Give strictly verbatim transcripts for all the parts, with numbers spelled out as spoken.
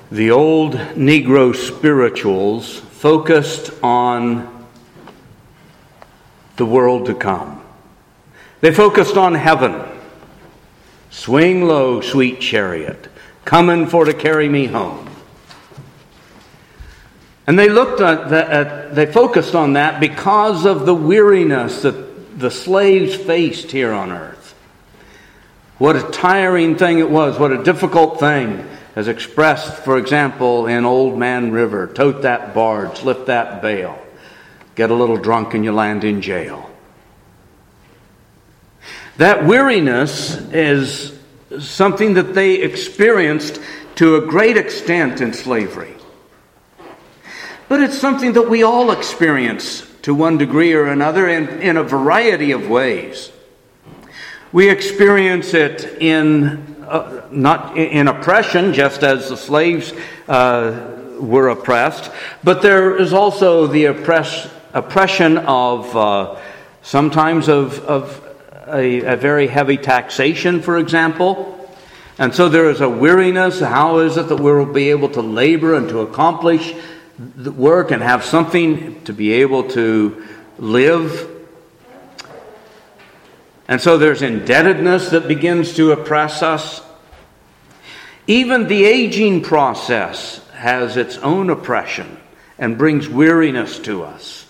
The old Negro spirituals focused on the world to come. They focused on heaven. Swing low, sweet chariot, coming for to carry me home. And they looked at, the, at they focused on that because of the weariness that the slaves faced here on earth. What a tiring thing it was, what a difficult thing, as expressed, for example, in Old Man River. Tote that barge, lift that bale, get a little drunk and you land in jail. That weariness is something that they experienced to a great extent in slavery. But it's something that we all experience to one degree or another in, in a variety of ways. We experience it in uh, not in oppression, just as the slaves uh, were oppressed, but there is also the oppress, oppression of uh, sometimes of, of a, a very heavy taxation, for example. And so there is a weariness. How is it that we'll be able to labor and to accomplish the work and have something to be able to live? And so there's indebtedness that begins to oppress us. Even the aging process has its own oppression and brings weariness to us.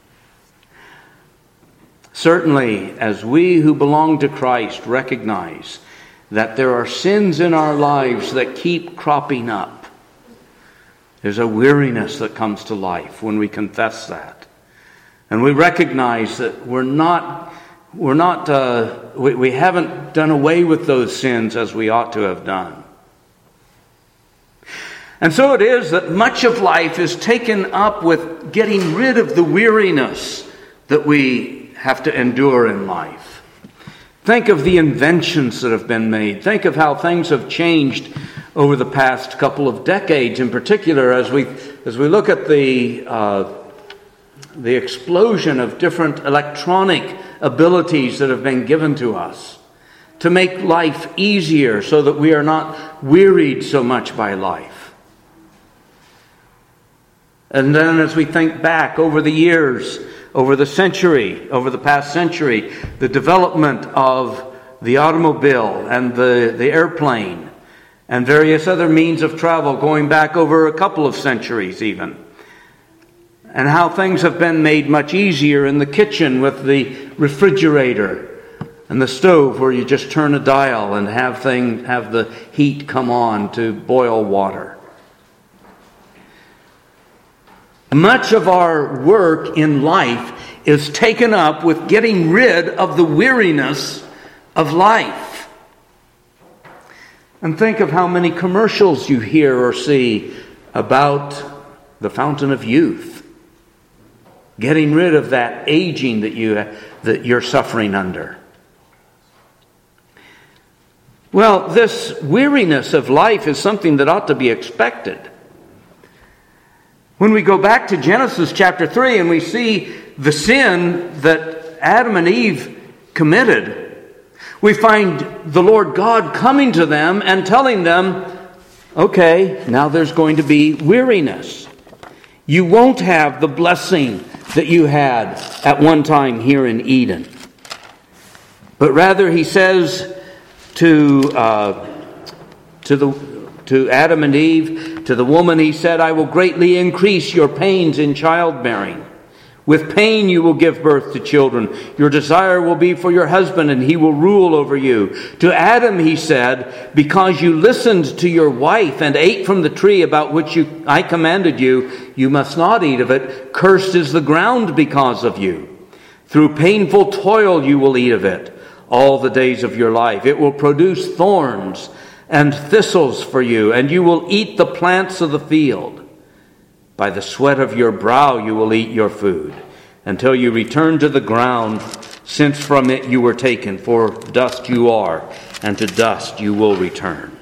Certainly, as we who belong to Christ recognize that there are sins in our lives that keep cropping up, there's a weariness that comes to life when we confess that. And we recognize that we're not We're not, uh, we, we haven't done away with those sins as we ought to have done. And so it is that much of life is taken up with getting rid of the weariness that we have to endure in life. Think of the inventions that have been made. Think of how things have changed over the past couple of decades, in particular, as we as we look at the uh, the explosion of different electronic abilities that have been given to us to make life easier so that we are not wearied so much by life. And then as we think back over the years, over the century, over the past century, the development of the automobile and the, the airplane and various other means of travel going back over a couple of centuries even. And how things have been made much easier in the kitchen with the refrigerator and the stove, where you just turn a dial and have thing have the heat come on to boil water. Much of our work in life is taken up with getting rid of the weariness of life. And think of how many commercials you hear or see about the fountain of youth. Getting rid of that aging that you that you're suffering under. Well, this weariness of life is something that ought to be expected. When we go back to Genesis chapter three and we see the sin that Adam and Eve committed, we find the Lord God coming to them and telling them, okay, now there's going to be weariness. You won't have the blessing that you had at one time here in Eden. But rather, he says to uh, to the to Adam and Eve, to the woman, he said, I will greatly increase your pains in childbearing. With pain you will give birth to children. Your desire will be for your husband, and he will rule over you. To Adam he said, because you listened to your wife and ate from the tree about which you, I commanded you, you must not eat of it. Cursed is the ground because of you. Through painful toil you will eat of it all the days of your life. It will produce thorns and thistles for you, and you will eat the plants of the field. By the sweat of your brow you will eat your food, until you return to the ground, since from it you were taken, for dust you are, and to dust you will return.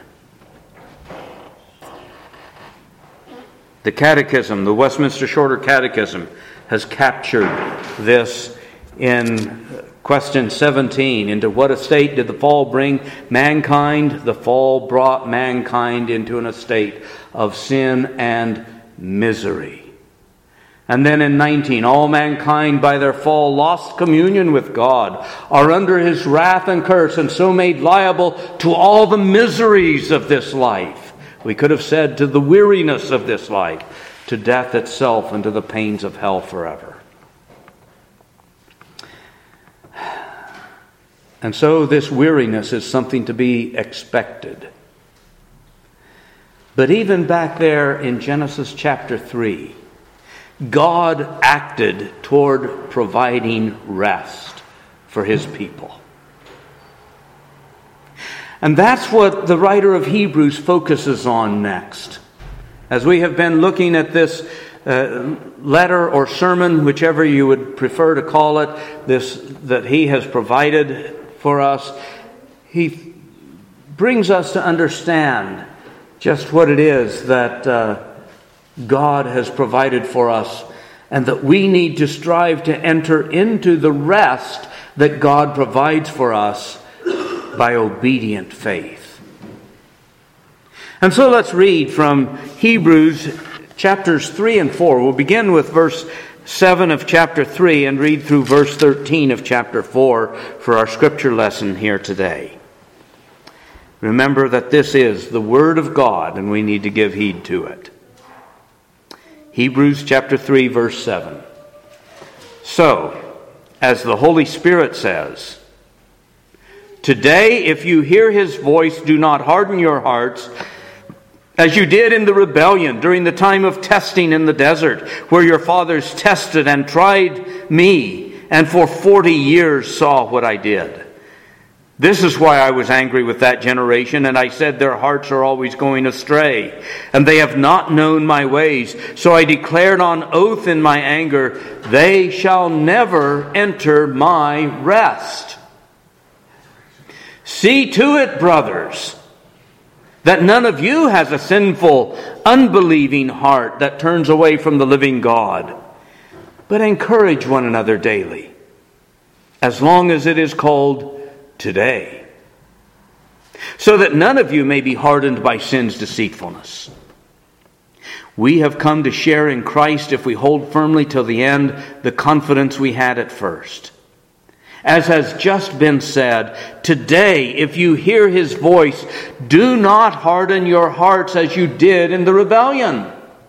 The Catechism, the Westminster Shorter Catechism, has captured this in Question seventeen, into what estate did the fall bring mankind? The fall brought mankind into an estate of sin and misery. And then in nineteen, all mankind by their fall lost communion with God, are under his wrath and curse, and so made liable to all the miseries of this life. We could have said to the weariness of this life, to death itself, and to the pains of hell forever. And so this weariness is something to be expected. But even back there in Genesis chapter three, God acted toward providing rest for his people. And that's what the writer of Hebrews focuses on next. As we have been looking at this uh, letter or sermon, whichever you would prefer to call it, this that he has provided for us, he brings us to understand just what it is that uh, God has provided for us, and that we need to strive to enter into the rest that God provides for us by obedient faith. And so let's read from Hebrews chapters three and four. We'll begin with verse seven of chapter three and read through verse thirteen of chapter four for our scripture lesson here today. Remember that this is the Word of God, and we need to give heed to it. Hebrews chapter three, verse seven. So, as the Holy Spirit says, today, if you hear his voice, do not harden your hearts, as you did in the rebellion during the time of testing in the desert, where your fathers tested and tried me, and for forty years saw what I did. This is why I was angry with that generation, and I said, their hearts are always going astray, and they have not known my ways. So I declared on oath in my anger, they shall never enter my rest. See to it, brothers, that none of you has a sinful, unbelieving heart that turns away from the living God, but encourage one another daily, as long as it is called today, so that none of you may be hardened by sin's deceitfulness. We have come to share in Christ if we hold firmly till the end the confidence we had at first. As has just been said, today, if you hear his voice, do not harden your hearts as you did in the rebellion.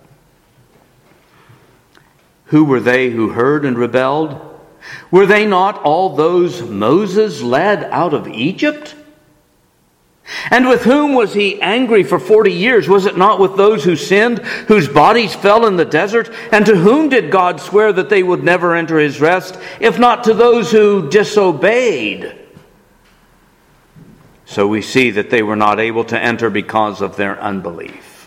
Who were they who heard and rebelled? Were they not all those Moses led out of Egypt? And with whom was he angry for forty years? Was it not with those who sinned, whose bodies fell in the desert? And to whom did God swear that they would never enter his rest, if not to those who disobeyed? So we see that they were not able to enter because of their unbelief.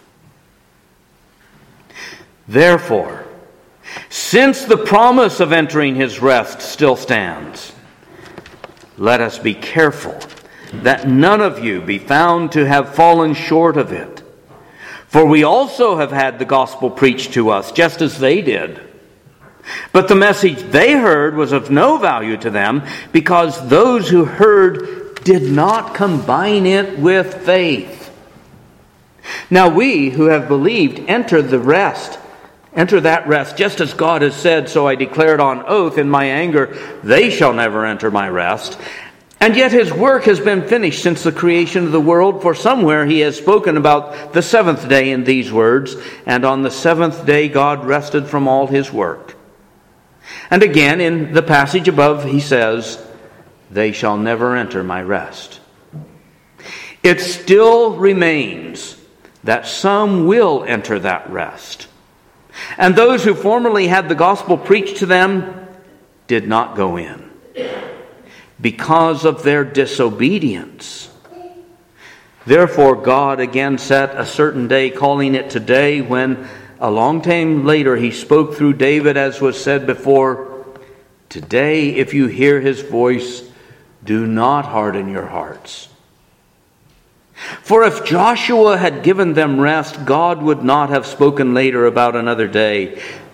Therefore, since the promise of entering his rest still stands, let us be careful that none of you be found to have fallen short of it. For we also have had the gospel preached to us, just as they did. But the message they heard was of no value to them, because those who heard did not combine it with faith. Now we who have believed enter the rest, enter that rest, just as God has said, so I declared on oath in my anger, they shall never enter my rest. And yet his work has been finished since the creation of the world, for somewhere he has spoken about the seventh day in these words, and on the seventh day God rested from all his work. And again in the passage above he says, they shall never enter my rest. It still remains that some will enter that rest. And those who formerly had the gospel preached to them did not go in, because of their disobedience. Therefore God again set a certain day, calling it today, when a long time later he spoke through David, as was said before, today if you hear his voice, do not harden your hearts. For if Joshua had given them rest, God would not have spoken later about another day.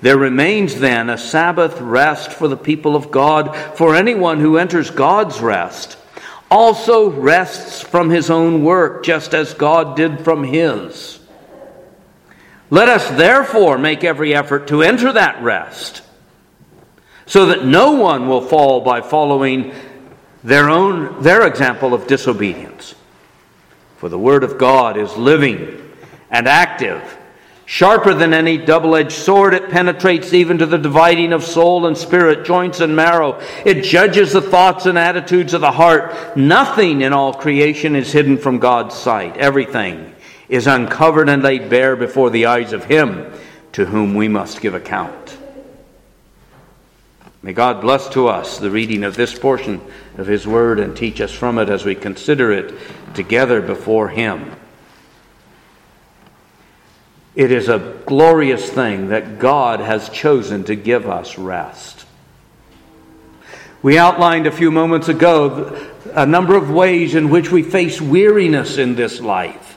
There remains then a Sabbath rest for the people of God, for anyone who enters God's rest also rests from his own work, just as God did from his. Let us therefore make every effort to enter that rest, so that no one will fall by following their own their example of disobedience. For the word of God is living and active, sharper than any double-edged sword. It penetrates even to the dividing of soul and spirit, joints and marrow. It judges the thoughts and attitudes of the heart. Nothing in all creation is hidden from God's sight. Everything is uncovered and laid bare before the eyes of Him to whom we must give account. May God bless to us the reading of this portion of His Word and teach us from it as we consider it together before Him. It is a glorious thing that God has chosen to give us rest. We outlined a few moments ago a number of ways in which we face weariness in this life.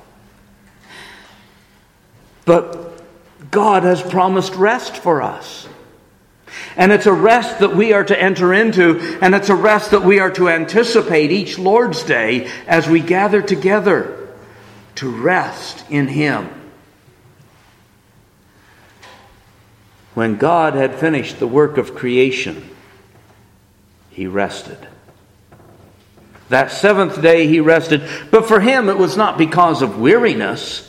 But God has promised rest for us. And it's a rest that we are to enter into, and it's a rest that we are to anticipate each Lord's Day as we gather together to rest in Him. When God had finished the work of creation, He rested. That seventh day He rested, but for Him it was not because of weariness.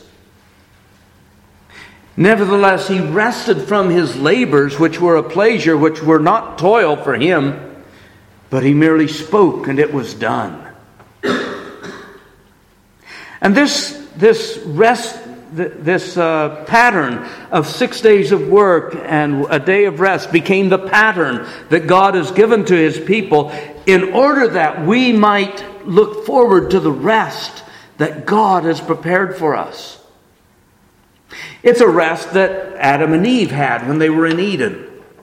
Nevertheless, He rested from His labors, which were a pleasure, which were not toil for Him, but He merely spoke and it was done. And this, this rest This uh, pattern of six days of work and a day of rest became the pattern that God has given to His people in order that we might look forward to the rest that God has prepared for us. It's a rest that Adam and Eve had when they were in Eden.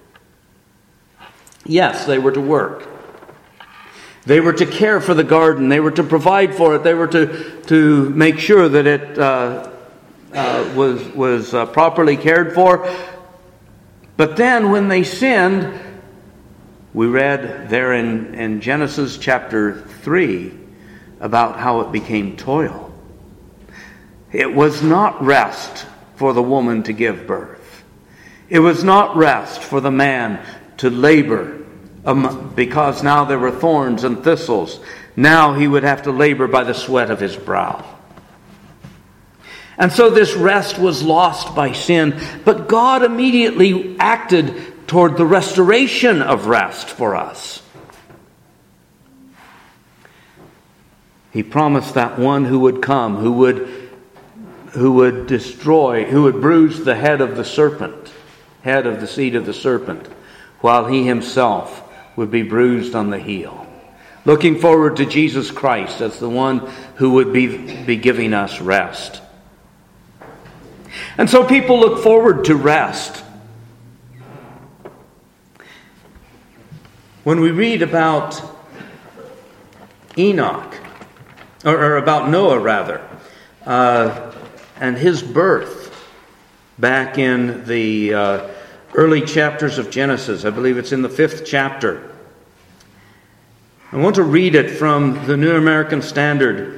Yes, they were to work. They were to care for the garden. They were to provide for it. They were to, to make sure that it Uh, Uh, was was uh, properly cared for. But then when they sinned, we read there in, in Genesis chapter three about how it became toil. It was not rest for the woman to give birth. It was not rest for the man to labor, um, because now there were thorns and thistles. Now he would have to labor by the sweat of his brow. And so this rest was lost by sin. But God immediately acted toward the restoration of rest for us. He promised that one who would come, who would, who would destroy, who would bruise the head of the serpent, head of the seed of the serpent, while He Himself would be bruised on the heel. Looking forward to Jesus Christ as the one who would be, be giving us rest. And so people look forward to rest. When we read about Enoch, or, or about Noah rather, uh, and his birth back in the uh, early chapters of Genesis, I believe it's in the fifth chapter. I want to read it from the New American Standard.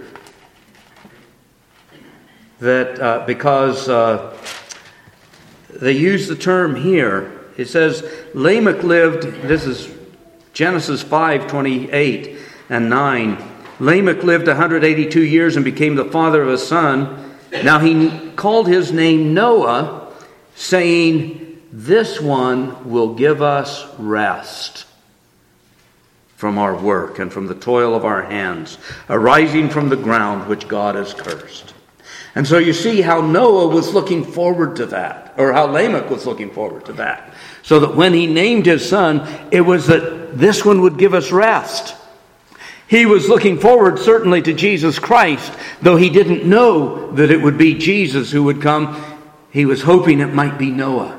That uh, because uh, they use the term here, it says Lamech lived. This is Genesis five twenty-eight and nine. Lamech lived one hundred eighty-two years and became the father of a son. Now he called his name Noah, saying, "This one will give us rest from our work and from the toil of our hands, arising from the ground which God has cursed." And so you see how Noah was looking forward to that, or how Lamech was looking forward to that. So that when he named his son, it was that this one would give us rest. He was looking forward certainly to Jesus Christ, though he didn't know that it would be Jesus who would come. He was hoping it might be Noah.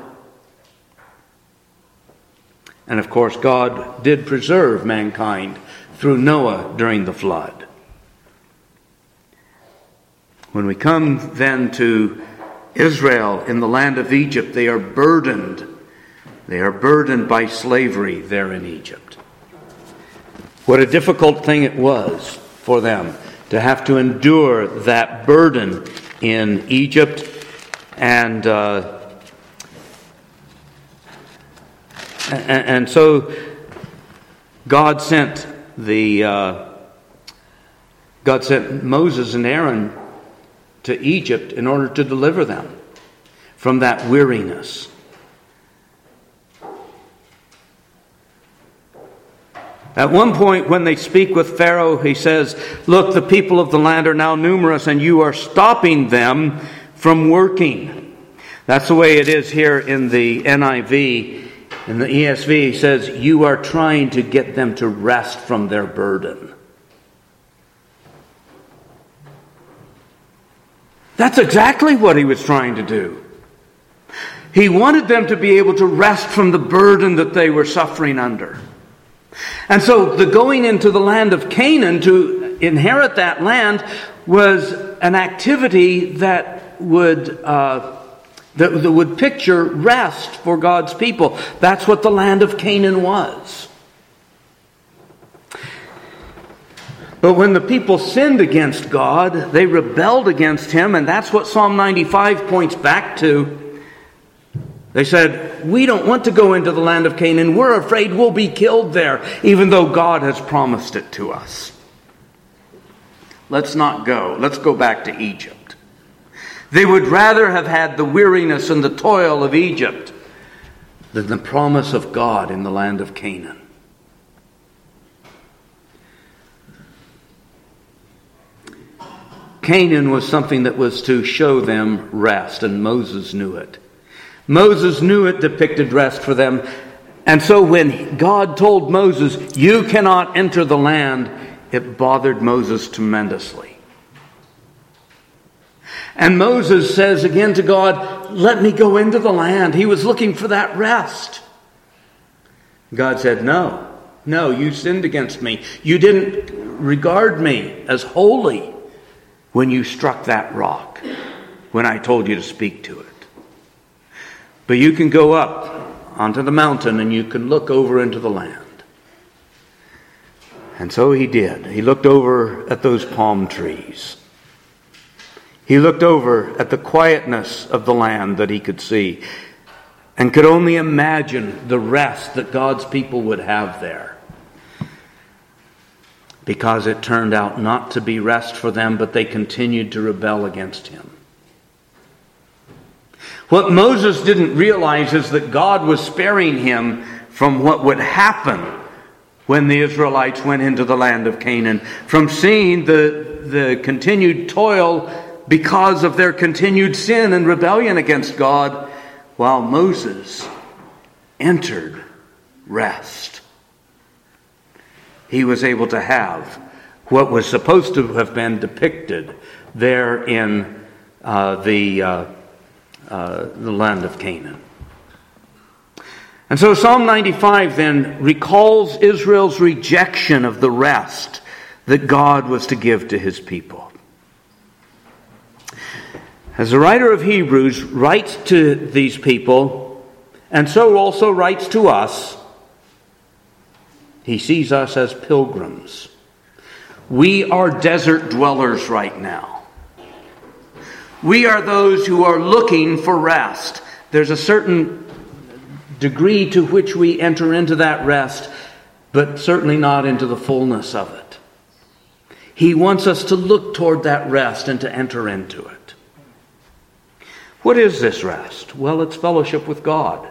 And of course, God did preserve mankind through Noah during the flood. When we come then to Israel in the land of Egypt, they are burdened They are burdened by slavery there in Egypt. What a difficult thing it was for them to have to endure that burden in Egypt. And uh, and, and so God sent the uh, God sent Moses and Aaron to Egypt in order to deliver them from that weariness. At one point when they speak with Pharaoh, he says, "Look, the people of the land are now numerous, and you are stopping them from working." That's the way it is here in the N I V. In the E S V, he says, "You are trying to get them to rest from their burden." That's exactly what he was trying to do. He wanted them to be able to rest from the burden that they were suffering under. And so the going into the land of Canaan to inherit that land was an activity that would uh, that, that would picture rest for God's people. That's what the land of Canaan was. But when the people sinned against God, they rebelled against Him, and that's what Psalm ninety-five points back to. They said, "We don't want to go into the land of Canaan. We're afraid we'll be killed there, even though God has promised it to us. Let's not go. Let's go back to Egypt." They would rather have had the weariness and the toil of Egypt than the promise of God in the land of Canaan. Canaan was something that was to show them rest, and Moses knew it. Moses knew it depicted rest for them. And so when God told Moses, "You cannot enter the land," it bothered Moses tremendously. And Moses says again to God, "Let me go into the land." He was looking for that rest. God said, "No, no, you sinned against me. You didn't regard me as holy when you struck that rock, when I told you to speak to it. But you can go up onto the mountain and you can look over into the land." And so he did. He looked over at those palm trees. He looked over at the quietness of the land that he could see, and could only imagine the rest that God's people would have there. Because it turned out not to be rest for them, but they continued to rebel against Him. What Moses didn't realize is that God was sparing him from what would happen when the Israelites went into the land of Canaan, from seeing the, the continued toil because of their continued sin and rebellion against God, while Moses entered rest. He was able to have what was supposed to have been depicted there in uh, the uh, uh, the land of Canaan. And so Psalm ninety-five then recalls Israel's rejection of the rest that God was to give to His people. As the writer of Hebrews writes to these people, and so also writes to us, he sees us as pilgrims. We are desert dwellers right now. We are those who are looking for rest. There's a certain degree to which we enter into that rest, but certainly not into the fullness of it. He wants us to look toward that rest and to enter into it. What is this rest? Well, it's fellowship with God.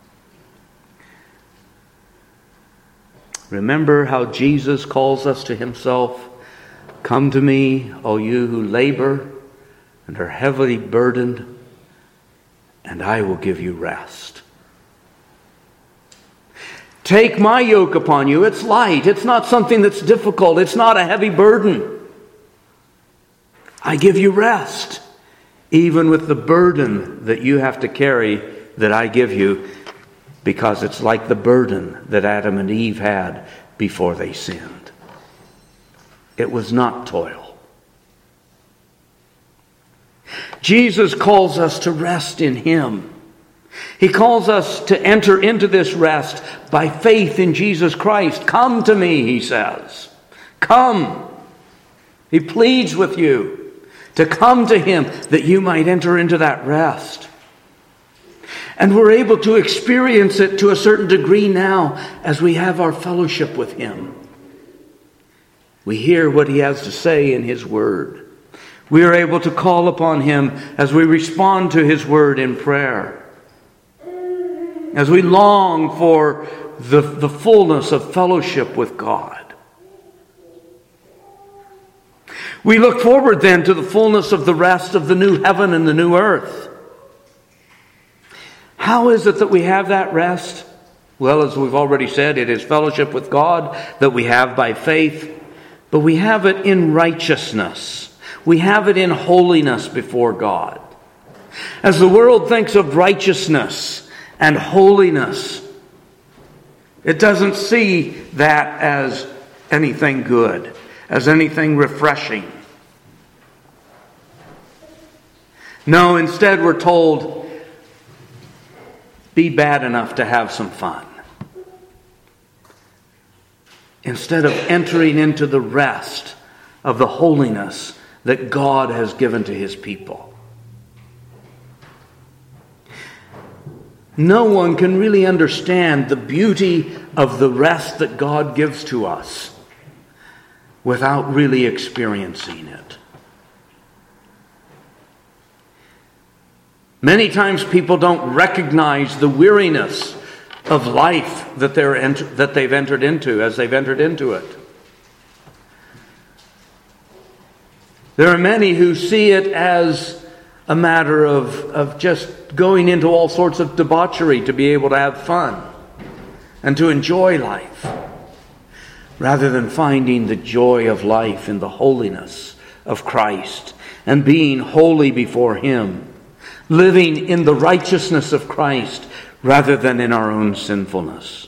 Remember how Jesus calls us to Himself. "Come to me, all you who labor and are heavily burdened, and I will give you rest. Take my yoke upon you. It's light. It's not something that's difficult. It's not a heavy burden. I give you rest, even with the burden that you have to carry that I give you, because it's like the burden that Adam and Eve had before they sinned. It was not toil. Jesus calls us to rest in Him. He calls us to enter into this rest by faith in Jesus Christ. Come to me, he says. Come. He pleads with you to come to him that you might enter into that rest. And we're able to experience it to a certain degree now as we have our fellowship with him. We hear what he has to say in his word. We are able to call upon him as we respond to his word in prayer. As we long for the, the fullness of fellowship with God. We look forward then to the fullness of the rest of the new heaven and the new earth. How is it that we have that rest? Well, as we've already said, it is fellowship with God that we have by faith. But we have it in righteousness. We have it in holiness before God. As the world thinks of righteousness and holiness, it doesn't see that as anything good, as anything refreshing. No, instead we're told, be bad enough to have some fun. Instead of entering into the rest of the holiness that God has given to his people. No one can really understand the beauty of the rest that God gives to us without really experiencing it. Many times people don't recognize the weariness of life that they're ent- that they've entered into as they've entered into it. There are many who see it as a matter of, of just going into all sorts of debauchery to be able to have fun and to enjoy life, rather than finding the joy of life in the holiness of Christ and being holy before him, living in the righteousness of Christ rather than in our own sinfulness.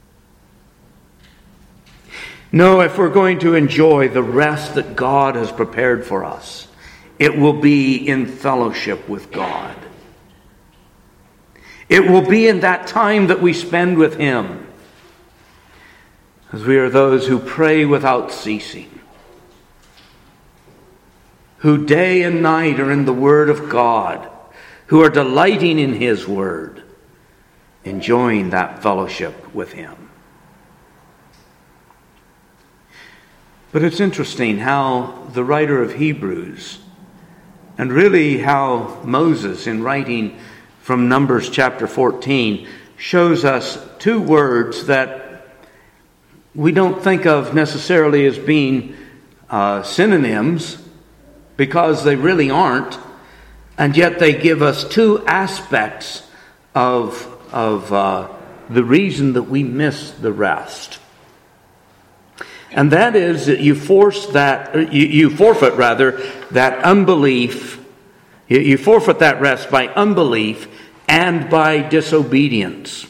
No, if we're going to enjoy the rest that God has prepared for us, it will be in fellowship with God. It will be in that time that we spend with him, as we are those who pray without ceasing, who day and night are in the Word of God, who are delighting in his Word, enjoying that fellowship with him. But it's interesting how the writer of Hebrews, and really how Moses, in writing from Numbers chapter fourteen, shows us two words that we don't think of necessarily as being uh, synonyms, because they really aren't, and yet they give us two aspects of, of uh, the reason that we miss the rest. And that is that you force that, you, you forfeit rather, that unbelief. You, you forfeit that rest by unbelief and by disobedience.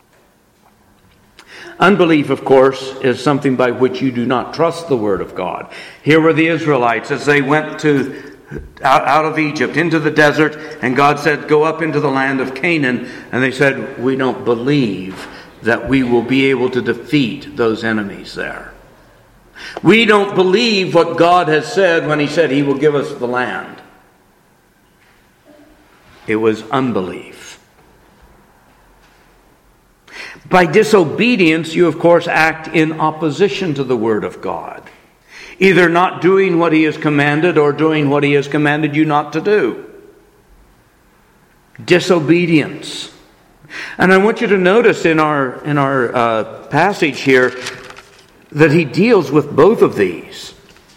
Unbelief, of course, is something by which you do not trust the Word of God. Here were the Israelites as they went to out, out of Egypt into the desert, and God said, go up into the land of Canaan. And they said, we don't believe that we will be able to defeat those enemies there. We don't believe what God has said when he said he will give us the land. It was unbelief. By disobedience, you of course act in opposition to the Word of God. Either not doing what he has commanded or doing what he has commanded you not to do. Disobedience. And I want you to notice in our, in our uh, passage here that he deals with both of these.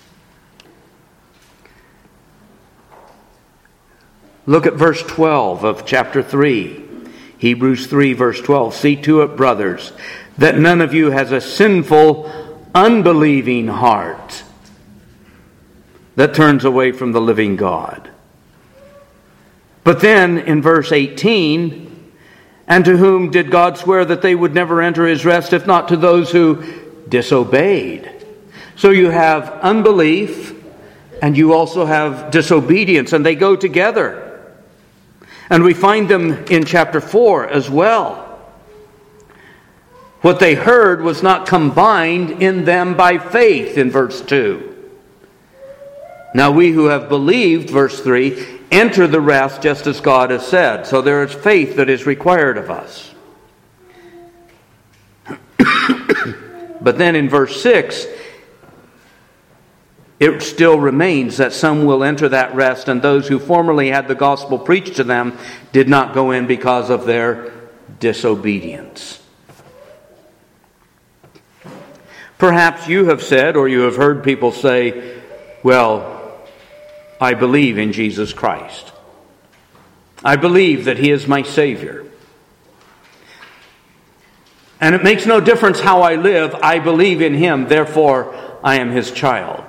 Look at verse twelve of chapter three. Hebrews three, verse twelve. See to it, brothers, that none of you has a sinful, unbelieving heart that turns away from the living God. But then in verse eighteen, and to whom did God swear that they would never enter his rest, if not to those who disobeyed? So you have unbelief and you also have disobedience, and they go together. And we find them in chapter four as well. What they heard was not combined in them by faith, in verse two. Now we who have believed, verse three, enter the rest just as God has said. So there is faith that is required of us. But then in verse six, it still remains that some will enter that rest, and those who formerly had the gospel preached to them did not go in because of their disobedience. Perhaps you have said, or you have heard people say, well, I believe in Jesus Christ. I believe that He is my Savior. And it makes no difference how I live. I believe in Him, therefore I am His child.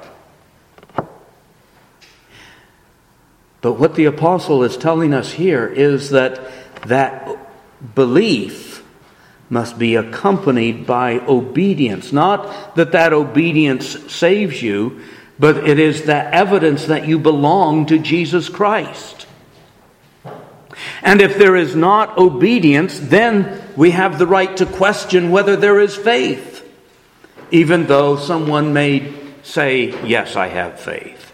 But what the apostle is telling us here is that that belief must be accompanied by obedience. Not that that obedience saves you, but it is the evidence that you belong to Jesus Christ. And if there is not obedience, then we have the right to question whether there is faith, even though someone may say, yes, I have faith.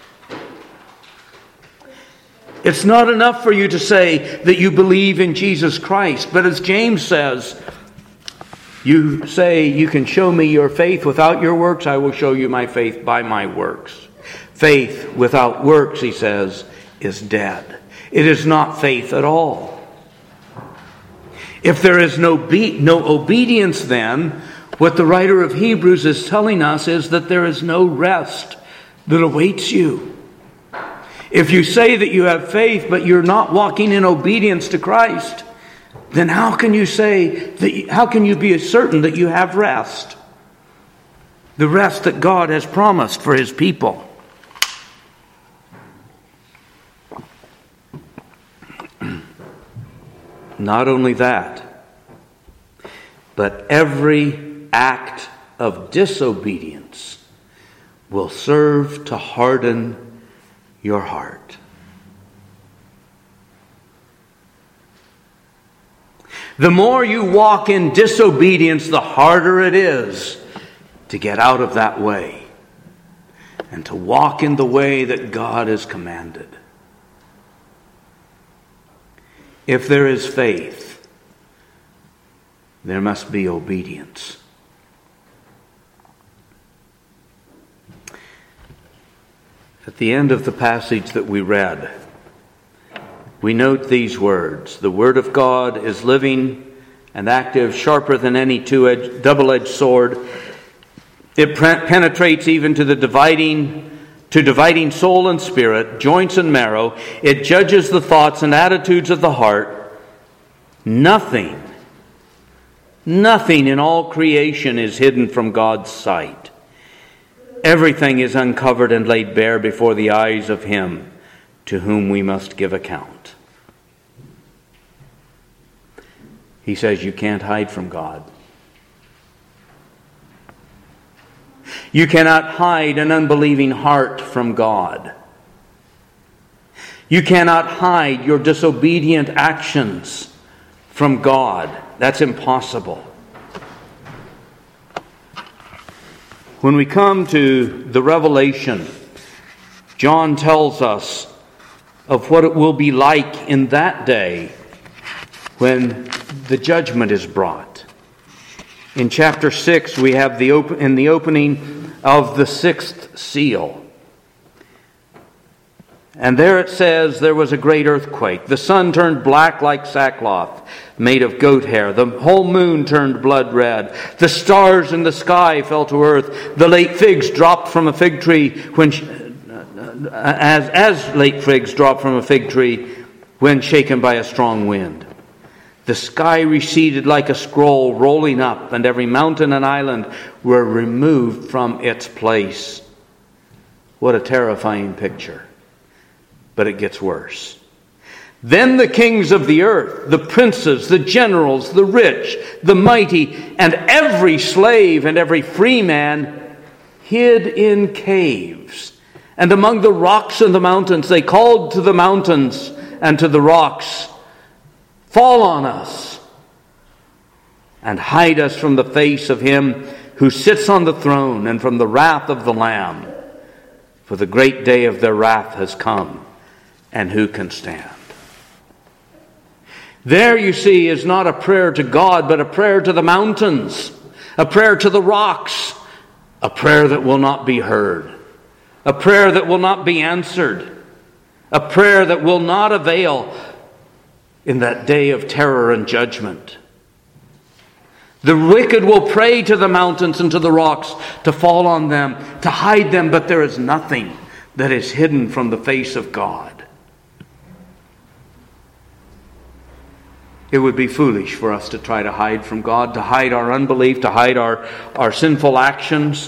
It's not enough for you to say that you believe in Jesus Christ, but as James says, you say, you can show me your faith without your works, I will show you my faith by my works. Faith without works, he says, is dead. It is not faith at all. If there is no, be- no obedience, then, what the writer of Hebrews is telling us is that there is no rest that awaits you. If you say that you have faith, but you're not walking in obedience to Christ, then how can you say, that, how can you be certain that you have rest? The rest that God has promised for His people. Not only that, but every act of disobedience will serve to harden your heart. The more you walk in disobedience, the harder it is to get out of that way and to walk in the way that God has commanded. If there is faith, there must be obedience. At the end of the passage that we read, we note these words: the Word of God is living and active, sharper than any two-edged, double-edged sword. It penetrates even to the dividing to dividing soul and spirit, joints and marrow. It judges the thoughts and attitudes of the heart. Nothing, nothing in all creation is hidden from God's sight. Everything is uncovered and laid bare before the eyes of Him to whom we must give account. He says you can't hide from God. You cannot hide an unbelieving heart from God. You cannot hide your disobedient actions from God. That's impossible. When we come to the Revelation, John tells us of what it will be like in that day when the judgment is brought. In chapter six, we have the op- in the opening of the sixth seal. And there it says, there was a great earthquake. The sun turned black like sackcloth made of goat hair. The whole moon turned blood red. The stars in the sky fell to earth. The late figs dropped from a fig tree when, as, as late figs dropped from a fig tree when shaken by a strong wind. The sky receded like a scroll rolling up, and every mountain and island were removed from its place. What a terrifying picture. But it gets worse. Then the kings of the earth, the princes, the generals, the rich, the mighty, and every slave and every free man hid in caves. And among the rocks and the mountains, they called to the mountains and to the rocks fall on us and hide us from the face of him who sits on the throne and from the wrath of the Lamb. For the great day of their wrath has come, and who can stand? There, you see, is not a prayer to God, but a prayer to the mountains, a prayer to the rocks, a prayer that will not be heard, a prayer that will not be answered, a prayer that will not avail in that day of terror and judgment. The wicked will pray to the mountains and to the rocks to fall on them, to hide them, but there is nothing that is hidden from the face of God. It would be foolish for us to try to hide from God, to hide our unbelief, to hide our, our sinful actions.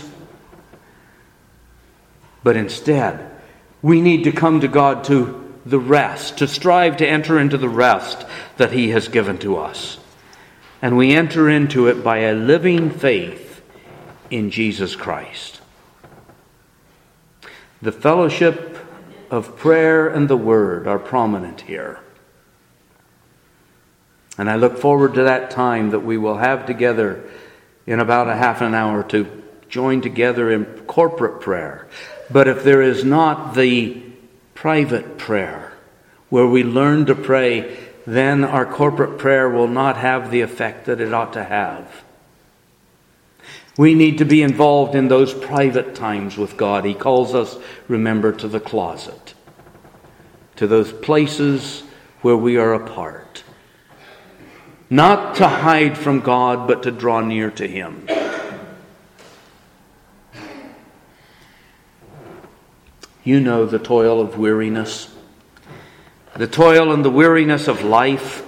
But instead, we need to come to God to the rest, to strive to enter into the rest that he has given to us. And we enter into it by a living faith in Jesus Christ. The fellowship of prayer and the Word are prominent here. And I look forward to that time that we will have together in about a half an hour to join together in corporate prayer. But if there is not the private prayer where we learn to pray, then our corporate prayer will not have the effect that it ought to have. We need to be involved in those private times with God. He calls us, remember, to the closet, to those places where we are apart. Not to hide from God, but to draw near to him. You know the toil of weariness, the toil and the weariness of life.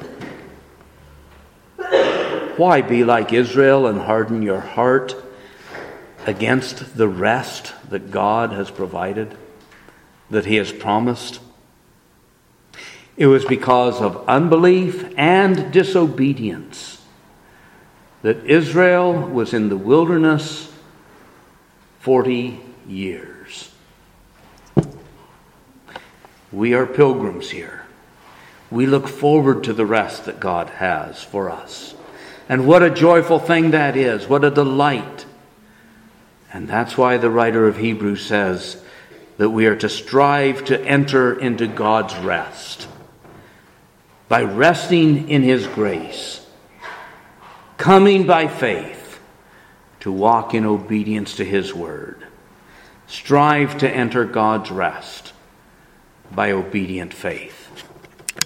Why be like Israel and harden your heart against the rest that God has provided, that he has promised? It was because of unbelief and disobedience that Israel was in the wilderness forty years. We are pilgrims here. We look forward to the rest that God has for us. And what a joyful thing that is. What a delight. And that's why the writer of Hebrews says that we are to strive to enter into God's rest. By resting in his grace, coming by faith to walk in obedience to his word. Strive to enter God's rest by obedient faith.